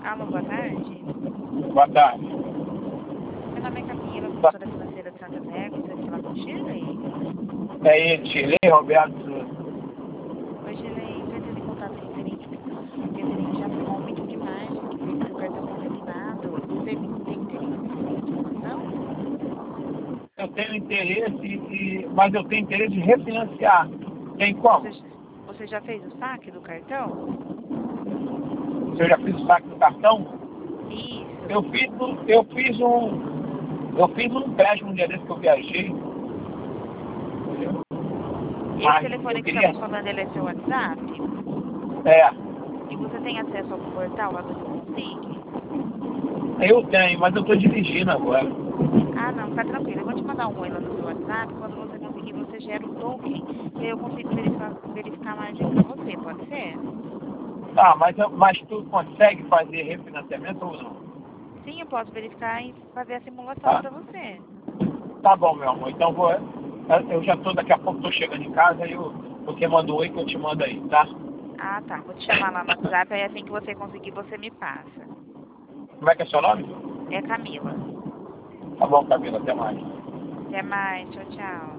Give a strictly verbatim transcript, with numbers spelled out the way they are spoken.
Alô, boa tarde. Boa tarde. Meu nome é Camila, consultora financeira de Santa Mega. Você vai falar com o Shirley? É ele, Shirley Roberto Souza. Oi, Shirley. Estou entrando em contato referente, porque a gerente já ficou muito demais, que fez seu cartão consignado. Você tem interesse em informação? Eu tenho interesse, e, mas eu tenho interesse em refinanciar. Tem como? Você, você já fez o saque do cartão? Se eu já fiz o saque do cartão? Isso. Eu fiz, um- eu fiz um. Eu fiz um empréstimo um dia desse que eu viajei. Entendeu? Esse Mas telefone eu que queria. estamos falando, ele é seu WhatsApp? É, E você tem acesso ao portal lá do Consig? eu tenho, mas eu estou dirigindo agora. Ah, não, fica tranquilo. Eu vou te mandar um oi lá no seu WhatsApp. Quando você conseguir, você gera o token. E aí eu consigo verificar, verificar a margem pra você, pode ser? Tá, mas, eu- mas tu consegue fazer refinanciamento ou não? Sim, eu posso verificar e fazer a simulação Tá, pra você. tá bom, meu amor. Então vou. Eu já tô, daqui a pouco tô chegando em casa e eu, você manda um oi que eu te mando aí, tá? Ah, tá. Vou te chamar lá no WhatsApp. Aí assim que você conseguir, você me passa. Como é que é seu nome? É Camila. Tá bom, Camila, até mais. Até mais. Tchau, tchau.